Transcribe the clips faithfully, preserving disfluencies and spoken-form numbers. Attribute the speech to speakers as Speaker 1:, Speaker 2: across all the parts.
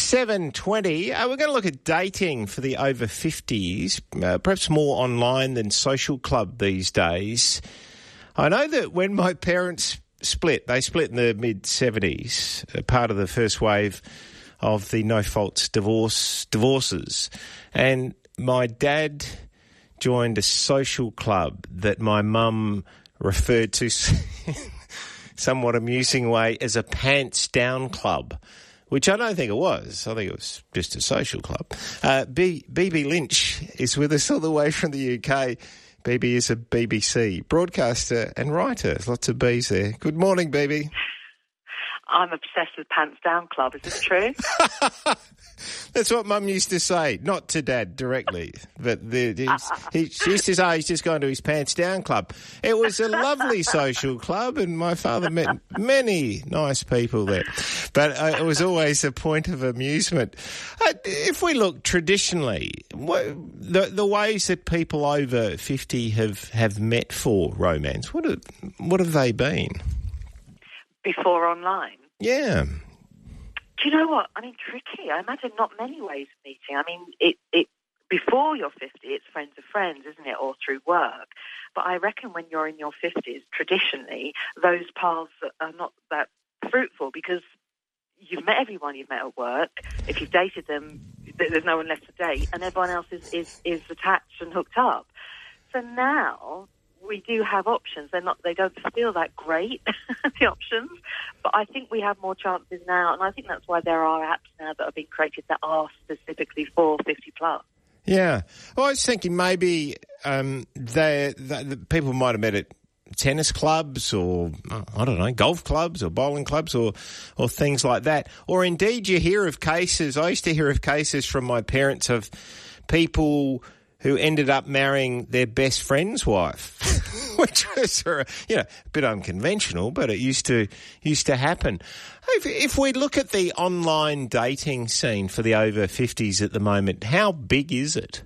Speaker 1: seven twenty. Uh, we're going to look at dating for the over fifties, uh, perhaps more online than social club these days. I know that when my parents split, they split in the mid-seventies, uh, part of the first wave of the no-faults divorce divorces. And my dad joined a social club that my mum referred to somewhat amusing way as a pants down club, which I don't think it was. I think it was just a social club. Uh, B- B.B. Lynch is with us all the way from the U K. B B is a B B C broadcaster and writer. There's lots of B's there. Good morning, B B.
Speaker 2: I'm obsessed with Pants Down Club. Is this true?
Speaker 1: That's what Mum used to say, not to Dad directly, but the, he, she used to say he's just gone to his Pants Down Club. It was a lovely social club, and my father met many nice people there. But uh, it was always a point of amusement. Uh, if we look traditionally, what, the, the ways that people over fifty have, have met for romance, what have, what have they been?
Speaker 2: Before online?
Speaker 1: Yeah.
Speaker 2: Do you know what? I mean, tricky. I imagine not many ways of meeting. I mean, it, it before you're fifty, it's friends of friends, isn't it, or through work. But I reckon when you're in your fifties, traditionally, those paths are not that fruitful because you've met everyone you've met at work. If you've dated them, there's no one left to date, and everyone else is, is, is attached and hooked up. So now we do have options. They're not. They don't feel that great, the options. But I think we have more chances now, and I think that's why there are apps now that are being created that are specifically for fifty plus.
Speaker 1: Yeah. Well, I was thinking maybe um, they, they, the people might have met at tennis clubs or, I don't know, golf clubs or bowling clubs or, or things like that. Or indeed you hear of cases, I used to hear of cases from my parents of people who ended up marrying their best friend's wife, which was, you know, a bit unconventional, but it used to used to happen. If, if we look at the online dating scene for the over fifties at the moment, how big is it?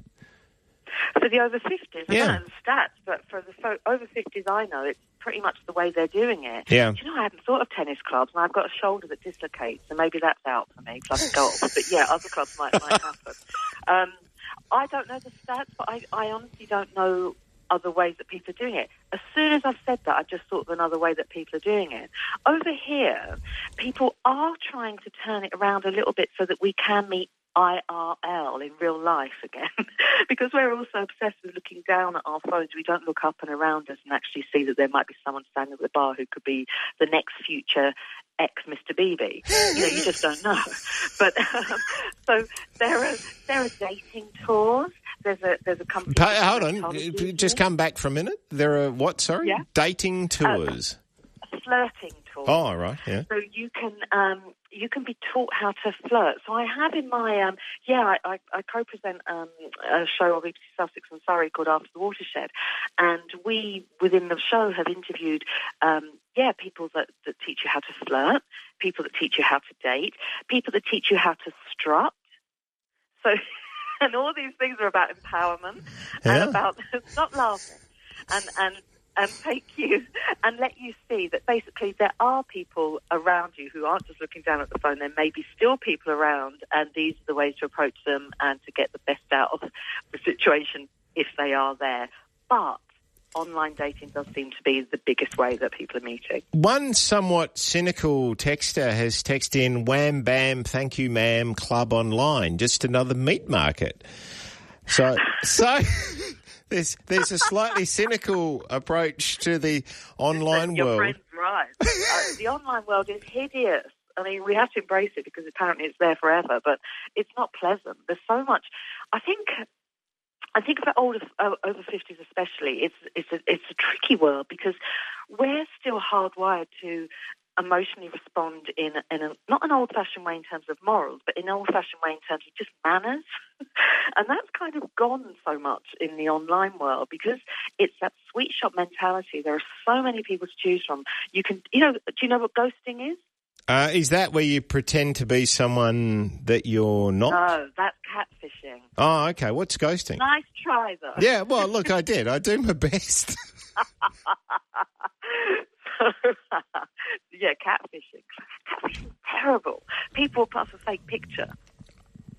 Speaker 2: For the over fifties, I
Speaker 1: yeah.
Speaker 2: don't know the stats, but for the fo- over fifties I know, it's pretty much the way they're doing it.
Speaker 1: Yeah.
Speaker 2: Do you know, I hadn't thought of tennis clubs, and I've got a shoulder that dislocates, so maybe that's out for me, plus golf. But yeah, other clubs might, might happen. Um, I don't know the stats, but I, I honestly don't know other ways that people are doing it. As soon as I've said that, I just thought of another way that people are doing it. Over here, people are trying to turn it around a little bit so that we can meet I R L in real life again. Because we're also obsessed with looking down at our phones. We don't look up and around us and actually see that there might be someone standing at the bar who could be the next future ex-Mister Beebe. You know, you just don't know. But um, so there are there are dating tours. There's a there's a company.
Speaker 1: Pa- hold on, just come back for a minute. There are what? Sorry,
Speaker 2: yeah?
Speaker 1: dating tours.
Speaker 2: Uh, flirting tours.
Speaker 1: Oh, right, yeah.
Speaker 2: So you can um, you can be taught how to flirt. So I have in my um, yeah I, I, I co-present um, a show on B B C Sussex and Surrey called After the Watershed, and we within the show have interviewed. Um, Yeah, people that, that teach you how to flirt, people that teach you how to date, people that teach you how to strut. So, and all these things are about empowerment
Speaker 1: yeah.
Speaker 2: and about stop laughing and, and, and take you and let you see that basically there are people around you who aren't just looking down at the phone. There may be still people around, and these are the ways to approach them and to get the best out of the situation if they are there. But online dating does seem to be the biggest way that people are meeting. One
Speaker 1: somewhat cynical texter has texted in, wham, bam, thank you, ma'am, club online, just another meat market. So so there's there's a slightly cynical approach to the online
Speaker 2: Your
Speaker 1: world.
Speaker 2: Your friend's right. uh, the online world is hideous. I mean, we have to embrace it because apparently it's there forever, but it's not pleasant. There's so much. I think... I think for older, uh, over fifties especially, it's it's a, it's a tricky world because we're still hardwired to emotionally respond in, in a, not an old-fashioned way in terms of morals, but in an old-fashioned way in terms of just manners. And that's kind of gone so much in the online world because it's that sweet shop mentality. There are so many people to choose from. You can, you know, do you know what ghosting is?
Speaker 1: Uh, is that where you pretend to be someone that you're not?
Speaker 2: No, that's catfishing.
Speaker 1: Oh, okay. What's ghosting?
Speaker 2: Nice try, though.
Speaker 1: Yeah, well, look, I did. I do my best.
Speaker 2: Yeah, catfishing. Catfishing is terrible. People put up a fake picture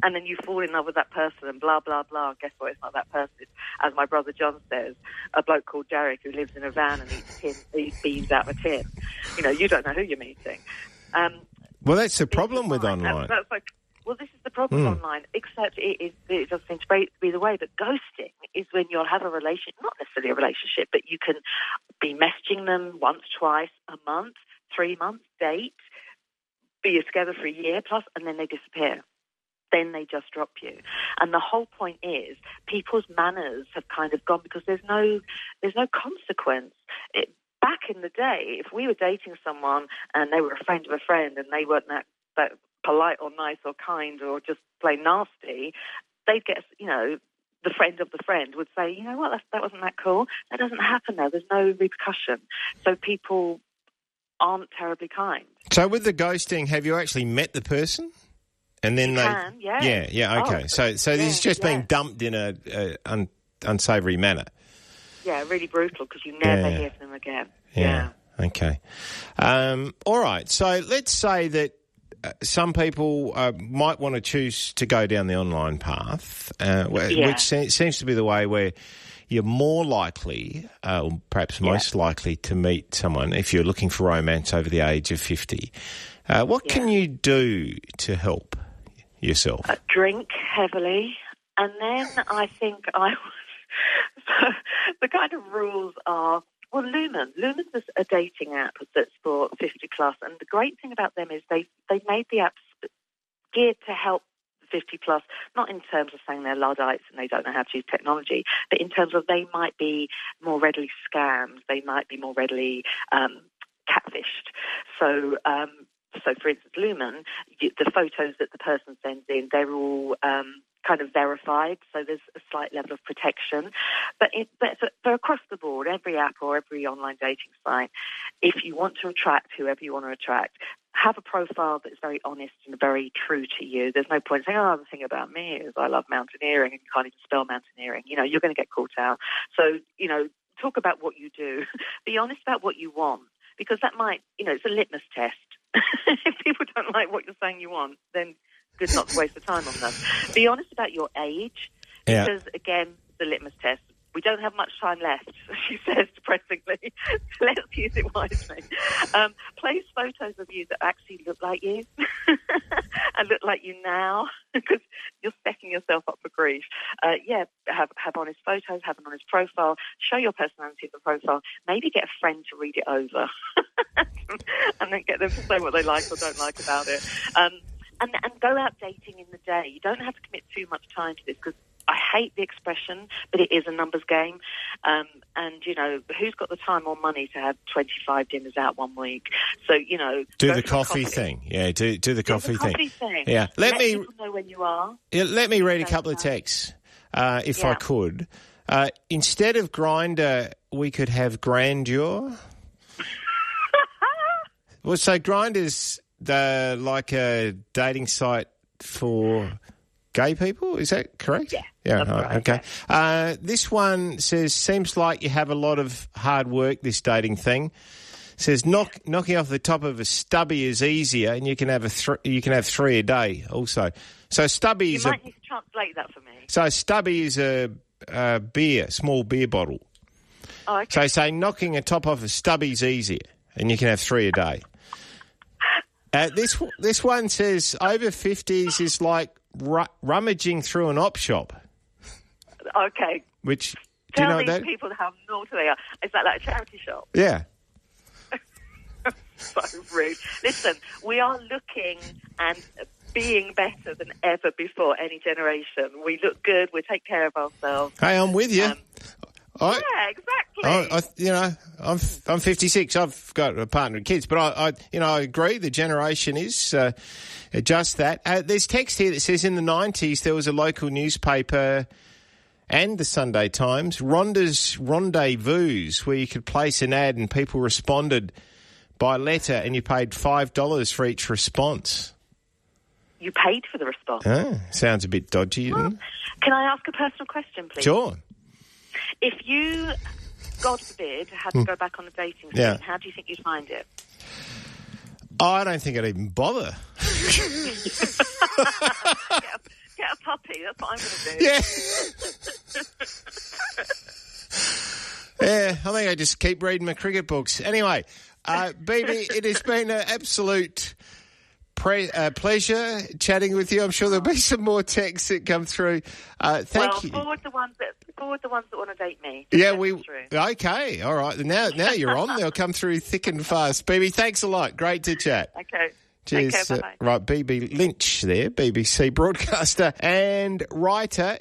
Speaker 2: and then you fall in love with that person and blah, blah, blah. Guess what? It's not that person. It's, as my brother John says, a bloke called Jarek who lives in a van and eats, tin, eats beans out of a tin. You know, you don't know who you're meeting. Um,
Speaker 1: well, that's the problem with online.
Speaker 2: That's, that's like, well, this is the problem mm. online, except it, is, it doesn't seem to be the way. But ghosting is when you'll have a relationship, not necessarily a relationship, but you can be messaging them once, twice, a month, three months, date, be together for a year plus, and then they disappear. Then they just drop you. And the whole point is people's manners have kind of gone because there's no there's no consequence. It, back in the day, if we were dating someone and they were a friend of a friend and they weren't that, that polite or nice or kind or just plain nasty, they'd get, you know, the friend of the friend would say, you know what, that, that wasn't that cool. That doesn't happen now. There's no repercussion. So people aren't terribly kind.
Speaker 1: So with the ghosting, have you actually met the person? And then
Speaker 2: you
Speaker 1: they,
Speaker 2: can, yeah.
Speaker 1: yeah, yeah, okay. Oh, so, so yeah, this is just yeah. being dumped in a, a un, unsavoury manner.
Speaker 2: Yeah, really brutal because you never yeah. hear from them again.
Speaker 1: Yeah, yeah. Okay. Um, all right. So let's say that uh, some people uh, might want to choose to go down the online path, uh, yeah. which se- seems to be the way where you're more likely, uh, or perhaps most yeah. likely, to meet someone if you're looking for romance over the age of fifty. Uh, what yeah. can you do to help yourself?
Speaker 2: Uh, drink heavily, and then I think I was... So the kind of rules are, well, Lumen. Lumen's is a dating app that's for fifty plus, and the great thing about them is they they made the apps geared to help fifty plus, not in terms of saying they're Luddites and they don't know how to use technology, but in terms of they might be more readily scammed, they might be more readily um, catfished. So, um, so for instance, Lumen, the photos that the person sends in, they're all um, kind of verified, so there's a slight level of protection. But, it, but for, for across the board, every app or every online dating site, if you want to attract whoever you want to attract, have a profile that's very honest and very true to you. There's no point saying, oh, the thing about me is I love mountaineering, and you can't even spell mountaineering. You know, you're going to get caught out. So, you know, talk about what you do. Be honest about what you want, because that might, you know, it's a litmus test. If people don't like what you're saying you want, then good not to waste the time on them. Be honest about your age,
Speaker 1: yeah.
Speaker 2: because, again, the litmus test. We don't have much time left, she says depressingly. Let's use it wisely. Um, place photos of you that actually look like you and look like you now, because you're setting yourself up for grief. Uh, yeah, have have honest photos, have an honest profile, show your personality in the profile, maybe get a friend to read it over and then get them to say what they like or don't like about it. Um, and, and go out dating in the day. You don't have to commit too much time to this, because I hate the expression, but it is a numbers game. Um, and, you know, who's got the time or money to have twenty-five dinners out one week? So, you know...
Speaker 1: Do the coffee, coffee thing. Yeah, do do the
Speaker 2: do
Speaker 1: coffee,
Speaker 2: the coffee
Speaker 1: thing.
Speaker 2: thing.
Speaker 1: Yeah. Let,
Speaker 2: let
Speaker 1: me
Speaker 2: people know when you are.
Speaker 1: Yeah, let me read a couple of texts, uh, if
Speaker 2: yeah.
Speaker 1: I could. Uh, instead of Grindr, we could have Grandeur. Well, so Grindr's the, like a dating site for... gay people, is that correct?
Speaker 2: Yeah.
Speaker 1: Yeah,
Speaker 2: that's right,
Speaker 1: okay.
Speaker 2: Yeah.
Speaker 1: Uh, this one says, seems like you have a lot of hard work, this dating thing. Says, knock, knocking off the top of a stubby is easier, and you can have a th- you can have three a day also. So stubby
Speaker 2: you
Speaker 1: is
Speaker 2: might
Speaker 1: a,
Speaker 2: need to translate that for me.
Speaker 1: So stubby is a, a beer, small beer bottle.
Speaker 2: Oh, okay.
Speaker 1: So say knocking a top off a stubby is easier, and you can have three a day. uh, this this one says over fifties is like r- rummaging through an op shop.
Speaker 2: Okay.
Speaker 1: Which, do
Speaker 2: Tell
Speaker 1: you know
Speaker 2: these
Speaker 1: that?
Speaker 2: people how naughty they are. Is that like a charity shop?
Speaker 1: Yeah.
Speaker 2: So rude. Listen, we are looking and being better than ever before, any generation. We look good. We take care of ourselves.
Speaker 1: Hey, I'm with you.
Speaker 2: Um,
Speaker 1: I,
Speaker 2: yeah, exactly.
Speaker 1: I, I, you know, I'm I'm fifty-six. I've got a partner and kids, but I, I you know, I agree. The generation is uh, just that. Uh, there's text here that says in the nineties there was a local newspaper and the Sunday Times, Rhonda's Rendezvous, where you could place an ad and people responded by letter, and you paid five dollars for each response.
Speaker 2: You paid for the response.
Speaker 1: Oh, sounds a bit dodgy,
Speaker 2: well,
Speaker 1: doesn't it?
Speaker 2: Can I ask a personal question, please?
Speaker 1: Sure.
Speaker 2: If you, God forbid, had to go back on a dating scene,
Speaker 1: yeah.
Speaker 2: how do you think you'd find it?
Speaker 1: I don't think I'd even bother.
Speaker 2: get, a, get That's what I'm going to do.
Speaker 1: Yeah. Yeah, I think I just keep reading my cricket books. Anyway, uh, B B, it has been an absolute pre- uh, pleasure chatting with you. I'm sure there'll be some more texts that come through. Uh, thank
Speaker 2: well,
Speaker 1: you.
Speaker 2: forward the ones that forward the ones that want to date me.
Speaker 1: Yeah, we okay. All right, now now you're on. They'll come through thick and fast. B B, thanks a lot. Great to chat.
Speaker 2: Okay.
Speaker 1: Cheers.
Speaker 2: Take care, bye-bye.
Speaker 1: Uh, right, B B Lynch there, B B C broadcaster and writer.